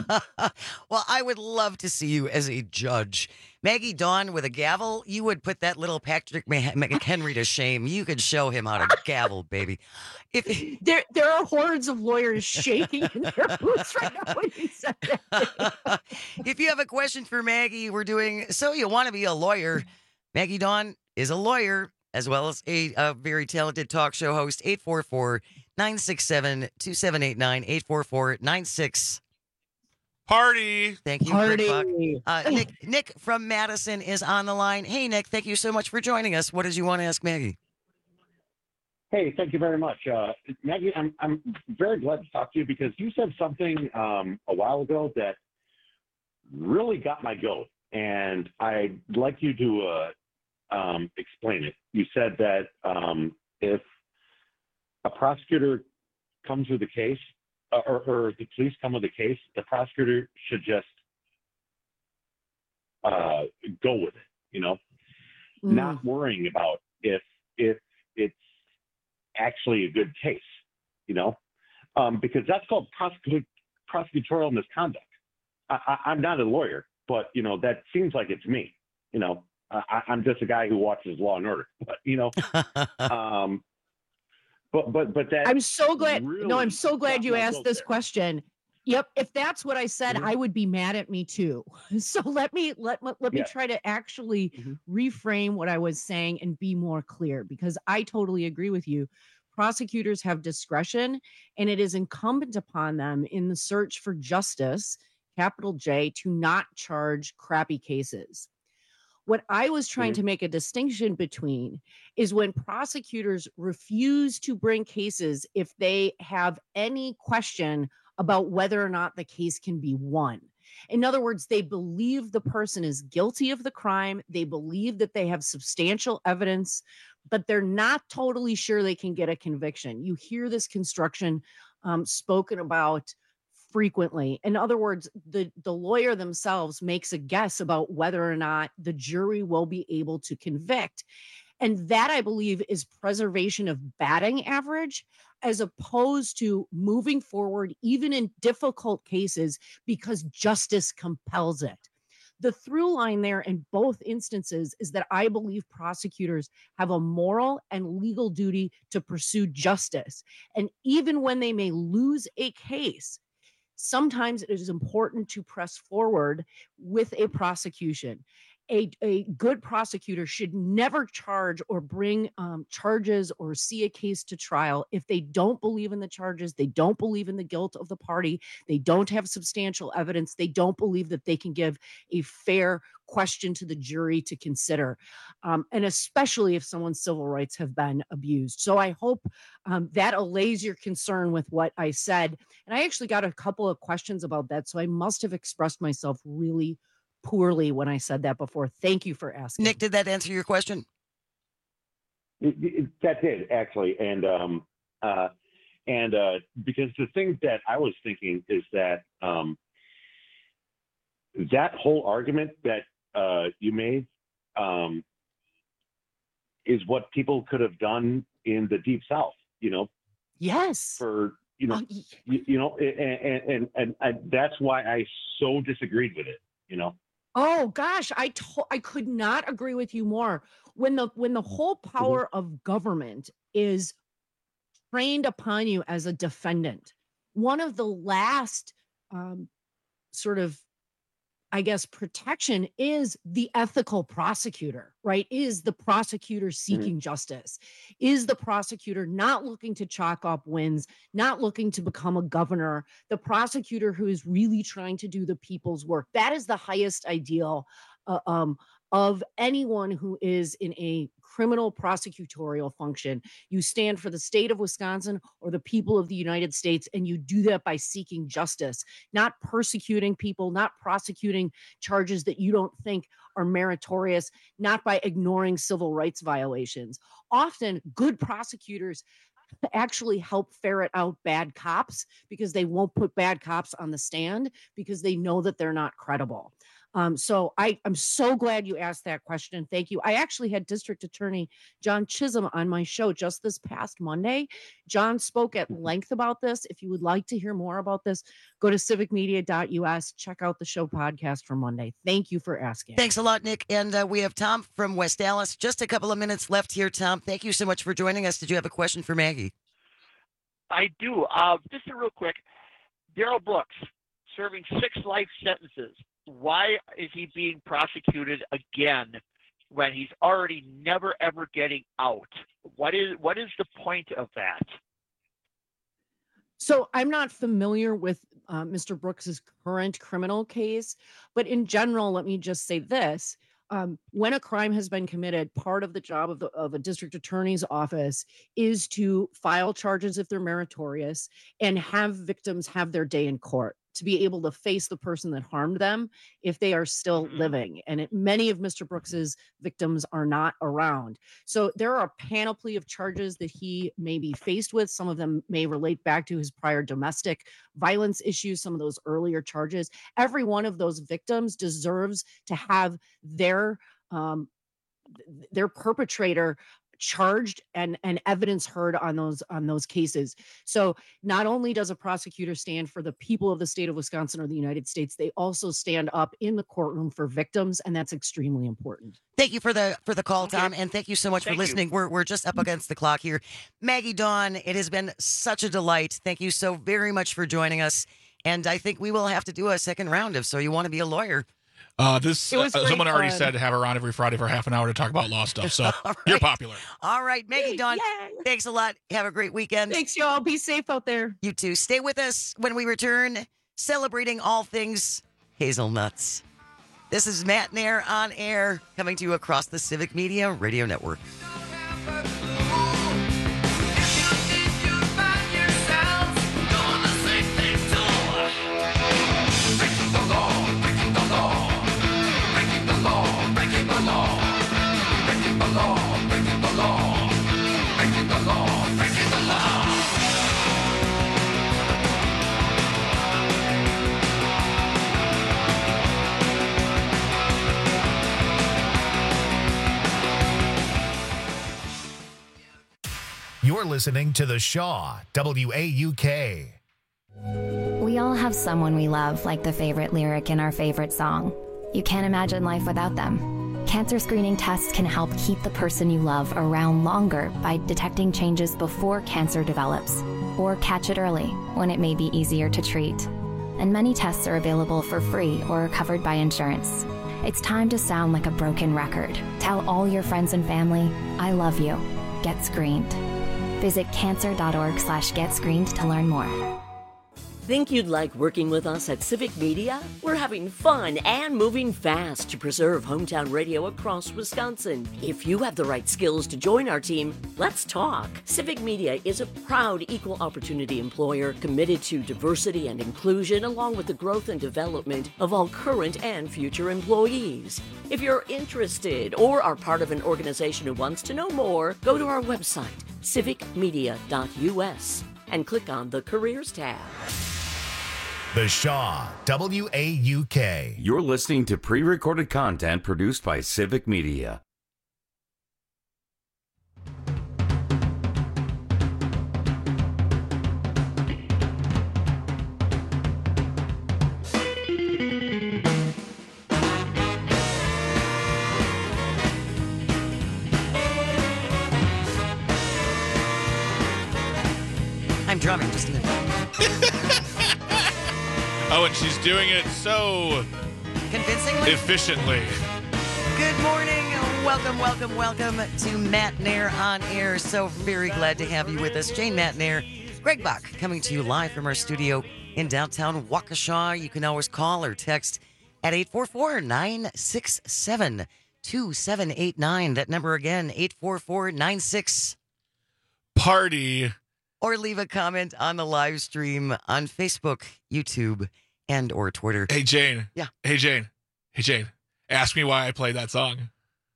Well, I would love to see you as a judge. Maggie Dawn with a gavel, you would put that little Patrick McHenry to shame. You could show him how to gavel, baby. If there, there are hordes of lawyers shaking in their boots right now when you said that. If you have a question for Maggie, we're doing So You Want to Be a Lawyer. Maggie Dawn is a lawyer as well as a, a very talented talk show host. eight four four, nine six seven, two seven eight nine, eight four four, nine six. Party. Thank you, Party. Rick Buck. Uh, Nick, Nick from Madison is on the line. Hey, Nick, thank you so much for joining us. What did you want to ask Maggie? Hey, thank you very much. Uh, Maggie, I'm, I'm very glad to talk to you because you said something um, a while ago that really got my goat, and I'd like you to uh, um, explain it. You said that um, if a prosecutor comes with a case, uh, or, or the police come with a case, the prosecutor should just uh, go with it, you know, Mm. not worrying about if if it's actually a good case, you know, um, because that's called prosecu- prosecutorial misconduct. I, I, I'm not a lawyer, but, you know, that seems like it's me, you know. I, I'm just a guy who watches Law and Order, but, you know, um, but, but, but that. I'm so glad. really no, I'm so glad got you my asked goat this there. question. Yep. If that's what I said, Mhm. I would be mad at me too. So let me let let, let me Yeah. try to actually Mhm. reframe what I was saying and be more clear, because I totally agree with you. Prosecutors have discretion, and it is incumbent upon them in the search for justice, capital J, to not charge crappy cases. What I was trying Mhm. to make a distinction between is when prosecutors refuse to bring cases if they have any question about whether or not the case can be won. In other words, they believe the person is guilty of the crime, they believe that they have substantial evidence, but they're not totally sure they can get a conviction. You hear this construction um, spoken about frequently. In other words, the, the lawyer themselves makes a guess about whether or not the jury will be able to convict. And that, I believe, is preservation of batting average as opposed to moving forward, even in difficult cases, because justice compels it. The through line there in both instances is that I believe prosecutors have a moral and legal duty to pursue justice. And even when they may lose a case, sometimes it is important to press forward with a prosecution. A, a good prosecutor should never charge or bring um, charges or see a case to trial if they don't believe in the charges, they don't believe in the guilt of the party, they don't have substantial evidence, they don't believe that they can give a fair question to the jury to consider, um, and especially if someone's civil rights have been abused. So I hope um, that allays your concern with what I said. And I actually got a couple of questions about that, so I must have expressed myself really poorly when I said that before. Thank you for asking. Nick, did that answer your question? It, it, that did, actually. And um, uh, and uh, because the thing that I was thinking is that um, that whole argument that uh, you made um, is what people could have done in the Deep South, you know? Yes. For, you know, oh, you, you know, and, and, and, and that's why I so disagreed with it, you know? Oh gosh, I to- I could not agree with you more. When the when the whole power mm-hmm. of government is trained upon you as a defendant, one of the last um, sort of, I guess, protection is the ethical prosecutor, right? Is the prosecutor seeking mm-hmm. justice? Is the prosecutor not looking to chalk up wins, not looking to become a governor? The prosecutor who is really trying to do the people's work. That is the highest ideal uh, um, of anyone who is in a criminal prosecutorial function. You stand for the state of Wisconsin or the people of the United States, and you do that by seeking justice, not persecuting people, not prosecuting charges that you don't think are meritorious, not by ignoring civil rights violations. Often, good prosecutors actually help ferret out bad cops because they won't put bad cops on the stand because they know that they're not credible. Um, so I, I'm so glad you asked that question. Thank you. I actually had District Attorney John Chisholm on my show just this past Monday. John spoke at length about this. If you would like to hear more about this, go to civic media dot U S. Check out the show podcast for Monday. Thank you for asking. Thanks a lot, Nick. And uh, we have Tom from West Dallas. Just a couple of minutes left here, Tom. Thank you so much for joining us. Did you have a question for Maggie? I do. Uh, just a real quick. Darrell Brooks serving six life sentences. Why is he being prosecuted again when he's already never, ever getting out? What is what is the point of that? So I'm not familiar with uh, Mister Brooks's current criminal case, but in general, let me just say this. Um, when a crime has been committed, part of the job of, the, of a district attorney's office is to file charges if they're meritorious and have victims have their day in court, to be able to face the person that harmed them if they are still living. And it, many of Mister Brooks's victims are not around. So there are a panoply of charges that he may be faced with. Some of them may relate back to his prior domestic violence issues, some of those earlier charges. Every one of those victims deserves to have their um, their perpetrator charged and, and evidence heard on those on those cases. So not only does a prosecutor stand for the people of the state of Wisconsin or the United States, they also stand up in the courtroom for victims, and that's extremely important. Thank you for the for the call, Tom, and thank you so much Thank for listening. You. We're we're just up against the clock here. Maggie Dawn, it has been such a delight. Thank you so very much for joining us. And I think we will have to do a second round if so you want to be a lawyer. Uh, this uh, someone already fun. said to have her on every Friday for half an hour to talk about law stuff. So right. You're popular. All right, Maggie Dawn, Yay. Thanks a lot. Have a great weekend. Thanks, y'all. Be safe out there. You too. Stay with us when we return, celebrating all things hazelnuts. This is Matt Nair on air, coming to you across the Civic Media Radio Network. You're listening to The Shaw, W A U K. We all have someone we love, like the favorite lyric in our favorite song. You can't imagine life without them. Cancer screening tests can help keep the person you love around longer by detecting changes before cancer develops, or catch it early when it may be easier to treat. And many tests are available for free or are covered by insurance. It's time to sound like a broken record. Tell all your friends and family, I love you. Get screened. Visit cancer.org slash get screened to learn more. Think you'd like working with us at Civic Media? We're having fun and moving fast to preserve hometown radio across Wisconsin. If you have the right skills to join our team, let's talk. Civic Media is a proud equal opportunity employer committed to diversity and inclusion, along with the growth and development of all current and future employees. If you're interested or are part of an organization who wants to know more, go to our website, civic media dot u s, and click on the Careers tab. The Shaw, W A U K. You're listening to pre-recorded content produced by Civic Media. I'm drumming just a minute. Oh, and she's doing it so convincingly, efficiently. Good morning. Welcome, welcome, welcome to Matt Nair on Air. So very glad to have you with us. Jane Matt Nair, Greg Bach, coming to you live from our studio in downtown Waukesha. You can always call or text at eight four four, nine six seven, two seven eight nine. That number again, eight four four, nine six Party. Or leave a comment on the live stream on Facebook, YouTube, and or Twitter. Hey, Jane. Yeah. Hey, Jane. Hey, Jane. Ask me why I played that song.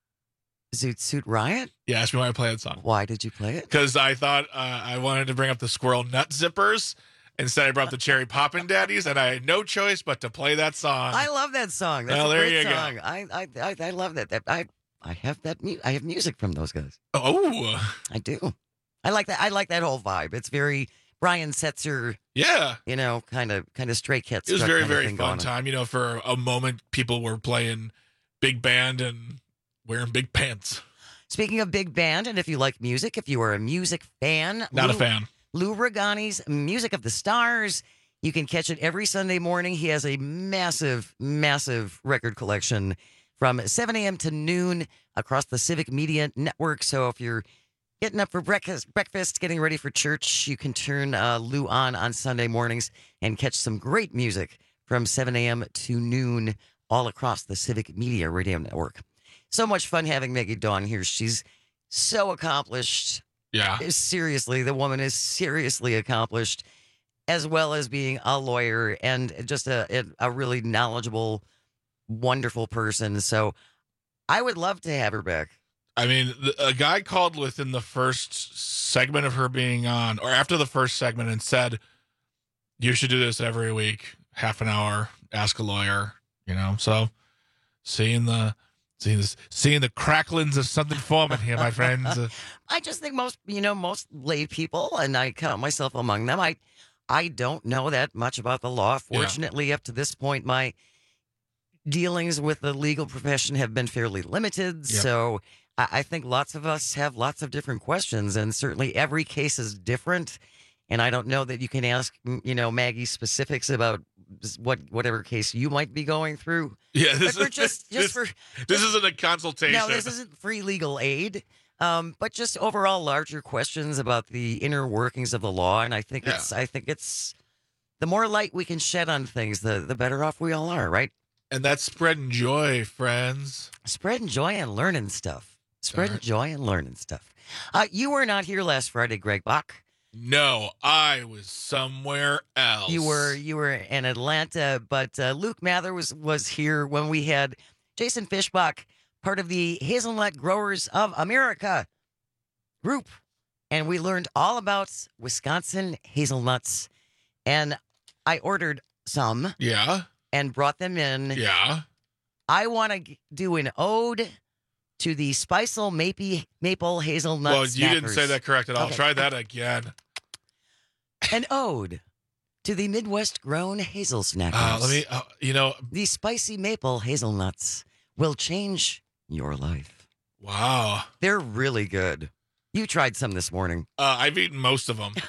Zoot Suit Riot? Yeah, ask me why I played that song. Why did you play it? Because I thought uh, I wanted to bring up the Squirrel Nut Zippers. Instead, I brought up the Cherry Poppin' Daddies, and I had no choice but to play that song. I love that song. That's well, a there great you song. go. I, I, I, I love that. that I, I have that. Mu- I have music from those guys. Oh, I do. I like that. I like that whole vibe. It's very Brian Setzer. Yeah, you know, kind of, kind of Stray Cats. It was very, very fun fun time. You know, for a moment, people were playing big band and wearing big pants. Speaking of big band, and if you like music, if you are a music fan, not Lou, a fan. Lou Regani's Music of the Stars. You can catch it every Sunday morning. He has a massive, massive record collection from seven a.m. to noon across the Civic Media Network. So if you're getting up for breakfast, breakfast, getting ready for church, you can turn uh, Lou on on Sunday mornings and catch some great music from seven a.m. to noon all across the Civic Media Radio Network. So much fun having Maggie Dawn here. She's so accomplished. Yeah. Seriously, the woman is seriously accomplished, as well as being a lawyer and just a, a really knowledgeable, wonderful person. So I would love to have her back. I mean, a guy called within the first segment of her being on, or after the first segment, and said, you should do this every week, half an hour, ask a lawyer, you know? So seeing the seeing, this, seeing the cracklings of something forming here, my friends. I just think most, you know, most lay people, and I count myself among them, I, I don't know that much about the law. Fortunately, yeah. Up to this point, my dealings with the legal profession have been fairly limited. Yep. So I think lots of us have lots of different questions, and certainly every case is different. And I don't know that you can ask, you know, Maggie specifics about what whatever case you might be going through. Yeah, this but is just, this, just for this just, isn't a consultation. No, this isn't free legal aid. Um, but just overall larger questions about the inner workings of the law, and I think Yeah. it's I think it's the more light we can shed on things, the the better off we all are, right? And that's spreading joy, friends. Spreading joy and learning stuff. Spreading joy and learning stuff. Uh, you were not here last Friday, Greg Bach. No, I was somewhere else. You were you were in Atlanta, but uh, Luke Mather was was here when we had Jason Fishbach, part of the Hazelnut Growers of America group, and we learned all about Wisconsin hazelnuts. And I ordered some. Yeah. And brought them in. Yeah. I want to do an ode to the Speisel Maple, maple Hazelnut Well, you Snackers. didn't say that correct at all. Okay. Try that again. An ode to the Midwest-grown hazel snackers. Uh, let me, uh, you know. The spicy maple hazelnuts will change your life. Wow. They're really good. You tried some this morning. Uh, I've eaten most of them.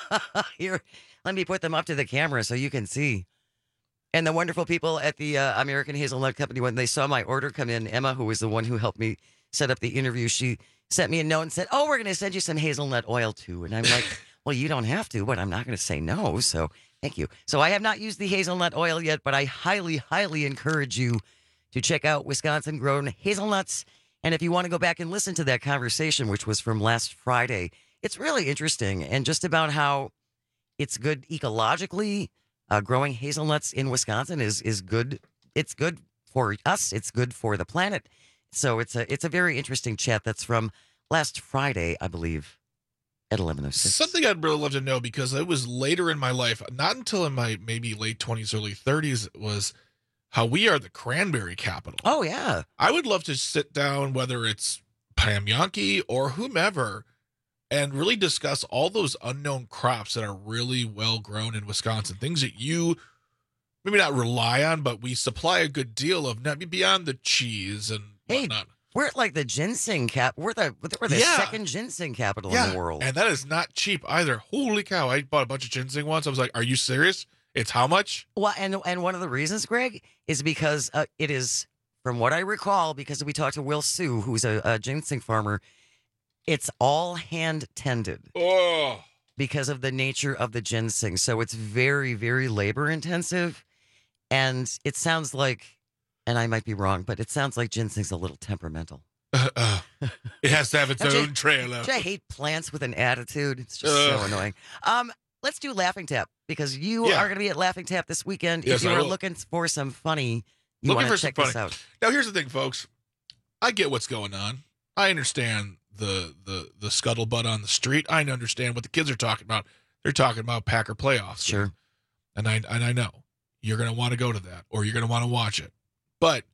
Here, let me put them up to the camera so you can see. And the wonderful people at the uh, American Hazelnut Company, when they saw my order come in, Emma, who was the one who helped me set up the interview, she sent me a note and said, oh, we're going to send you some hazelnut oil too. And I'm like, well, you don't have to, but I'm not going to say no. So thank you. So I have not used the hazelnut oil yet, but I highly, highly encourage you to check out Wisconsin-grown hazelnuts. And if you want to go back and listen to that conversation, which was from last Friday, it's really interesting and just about how it's good ecologically. Uh, growing hazelnuts in Wisconsin is is good. It's good for us. It's good for the planet. So it's a it's a very interesting chat. That's from last Friday, I believe, at eleven oh six. Something I'd really love to know, because it was later in my life, not until in my maybe late twenties, early thirties, was how we are the cranberry capital. Oh, yeah. I would love to sit down, whether it's Pam Yankee or whomever, and really discuss all those unknown crops that are really well grown in Wisconsin. Things that you maybe not rely on, but we supply a good deal of, not beyond the cheese and hey, whatnot. We're like the ginseng cap. We're the we're the Yeah. second ginseng capital Yeah, in the world. and that is not cheap either. Holy cow. I bought a bunch of ginseng once. I was like, are you serious? It's how much? Well, and and one of the reasons, Greg, is because uh, it is, from what I recall, because we talked to Will Sue, who's a, a ginseng farmer. It's all hand tended. Oh. Because of the nature of the ginseng. So it's very, very labor intensive. And it sounds like, and I might be wrong, but it sounds like ginseng's a little temperamental. Uh, uh, it has to have its Don't own you- trailer. don't you hate plants with an attitude? It's just so Ugh. annoying. Um, let's do Laughing Tap, because you Yeah. are going to be at Laughing Tap this weekend. Yes, if you I are will. looking for some funny, you Looking want for to some check this funny. out. Now, here's the thing, folks. I get what's going on. I understand the the the scuttlebutt on the street. I understand what the kids are talking about. They're talking about Packer playoffs. Sure. And I and I know you're going to want to go to that, or you're going to want to watch it. But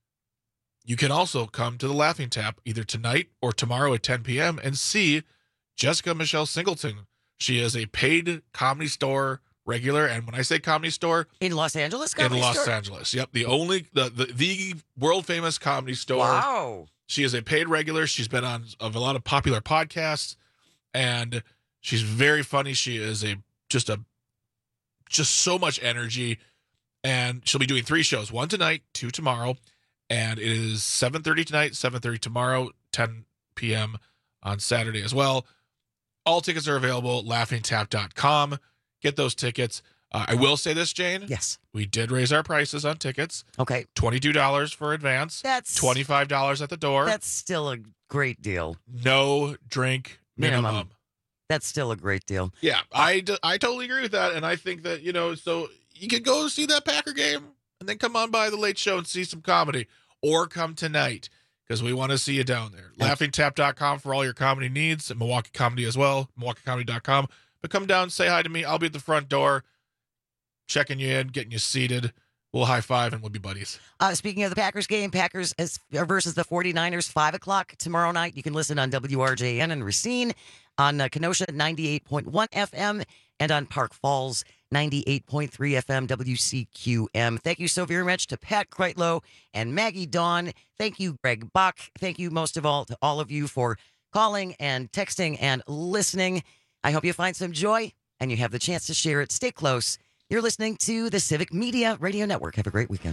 you can also come to the Laughing Tap either tonight or tomorrow at ten p.m. and see Jessica Michelle Singleton. She is a paid Comedy Store regular, and when I say Comedy Store, in Los Angeles, Comedy in Los Store? Angeles, yep, the only the, the the world famous Comedy Store. Wow. She is a paid regular. She's been on of a lot of popular podcasts, and she's very funny. She is a just a just so much energy, and she'll be doing three shows: one tonight, two tomorrow, and it is seven thirty tonight, seven thirty tomorrow, ten p.m. on Saturday as well. All tickets are available at laughing tap dot com. Get those tickets. Uh, I will say this, Jane. Yes. We did raise our prices on tickets. Okay. twenty-two dollars for advance. That's twenty-five dollars at the door. That's still a great deal. No drink minimum. Minimum. That's still a great deal. Yeah, I, d- I totally agree with that. And I think that, you know, so you can go see that Packer game and then come on by the late show and see some comedy, or come tonight because we want to see you down there. laughing tap dot com for all your comedy needs, and Milwaukee Comedy as well, milwaukee comedy dot com. But come down, say hi to me. I'll be at the front door, checking you in, getting you seated. We'll high five and we'll be buddies. Uh, speaking of the Packers game, Packers as, versus the 49ers, five o'clock tomorrow night. You can listen on W R J N in Racine, on uh, Kenosha ninety-eight point one F M, and on Park Falls ninety-eight point three F M W C Q M. Thank you so very much to Pat Kreitlow and Maggie Dawn. Thank you, Greg Bach. Thank you most of all to all of you for calling and texting and listening. I hope you find some joy and you have the chance to share it. Stay close. You're listening to the Civic Media Radio Network. Have a great weekend.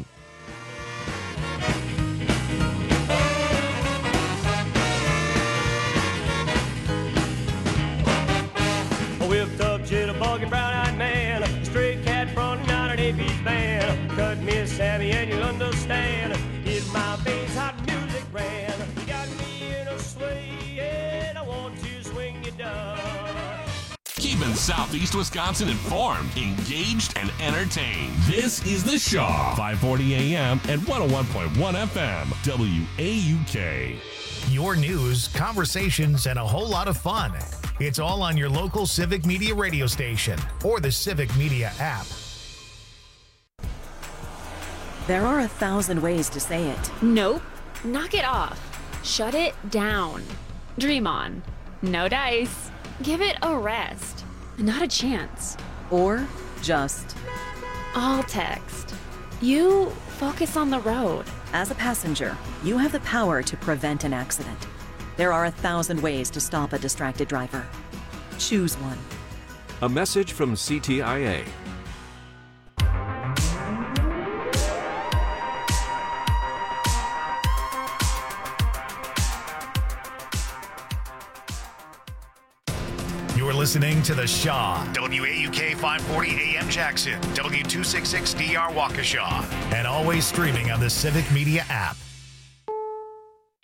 A whipped up, jitterbug, brown-eyed man, a stray cat from the nine and eight piece band. Cut me a Sammy and you'll understand. Hit my veins, hot music ran. You got me in a sway and I want to swing you down. Keeping Southeast Wisconsin informed, engaged, and entertained. This is The Shaw, five forty A M and one oh one point one F M, W A U K. Your news, conversations, and a whole lot of fun. It's all on your local Civic Media radio station or the Civic Media app. There are a thousand ways to say it. Nope. Knock it off. Shut it down. Dream on. No dice. Give it a rest. Not a chance. Or Just All text. You focus on the road. as a passenger, you have the power to prevent an accident. There are a thousand ways to stop a distracted driver. Choose one. A message from C T I A. You're listening to The Shaw, W A U K five forty A M Jackson, W two sixty-six D R Waukesha, and always streaming on the Civic Media app.